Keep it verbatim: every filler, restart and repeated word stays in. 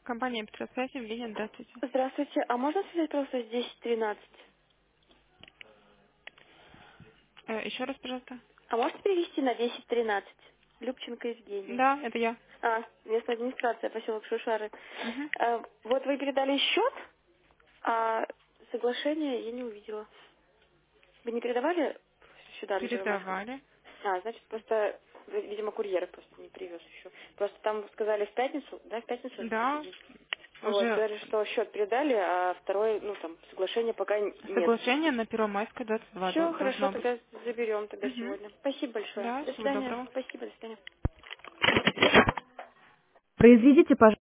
Компания Петросвязь, Евгения, здравствуйте. Здравствуйте. А можно связать просто с десять тринадцать? Э, еще раз, пожалуйста. А можете перевести на десять тринадцать? Любченко Евгения. Да, это я. А, местная администрация, поселок Шушары. Угу. А, вот вы передали счет, а соглашение я не увидела. Вы не передавали сюда, на Первомайскую? Передавали. А, значит, просто, ви- видимо, курьер просто не привез еще. Просто там сказали в пятницу, да, в пятницу должны Да, приходить. Вот, уже сказали, что счет передали, а второй, ну, там, соглашения пока н- нет. соглашение на Первомайской двадцать два Все, дол- хорошо, должно быть. тогда заберем тогда Угу. сегодня. Спасибо большое. Да, До всего свидания. доброго. Спасибо, до свидания. Произведите, пожалуйста.